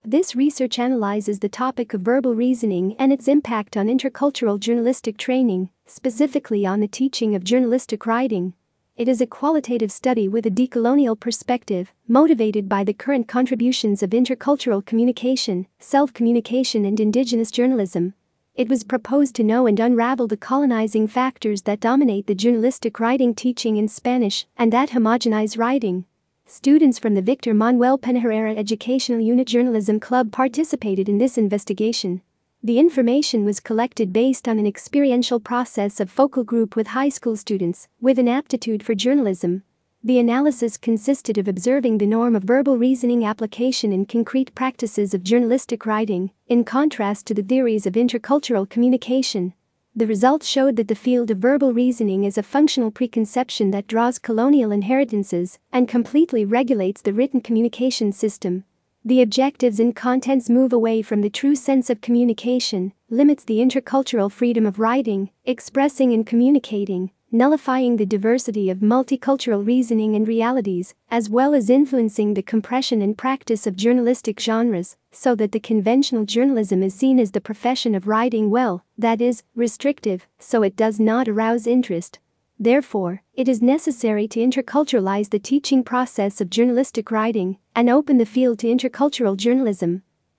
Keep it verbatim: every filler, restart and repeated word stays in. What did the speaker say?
This research analyzes the topic of verbal reasoning and its impact on intercultural journalistic training, specifically on the teaching of journalistic writing. It is a qualitative study with a decolonial perspective, motivated by the current contributions of intercultural communication, self-communication, and indigenous journalism. It was proposed to know and unravel the colonizing factors that dominate the journalistic writing teaching in Spanish and that homogenize writing. Students from the Victor Manuel Peña-Herrera Educational Unit Journalism Club participated in this investigation. The information was collected based on an experiential process of focal group with high school students with an aptitude for journalism. The analysis consisted of observing the norm of verbal reasoning application in concrete practices of journalistic writing, in contrast to the theories of intercultural communication. The results showed that the field of verbal reasoning is a functional preconception that draws colonial inheritances and completely regulates the written communication system. The objectives and contents move away from the true sense of communication, limits the intercultural freedom of writing, expressing, and communicating, nullifying the diversity of multicultural reasoning and realities, as well as influencing the compression and practice of journalistic genres, so that the conventional journalism is seen as the profession of writing well, that is, restrictive, so it does not arouse interest. Therefore, it is necessary to interculturalize the teaching process of journalistic writing and open the field to intercultural journalism.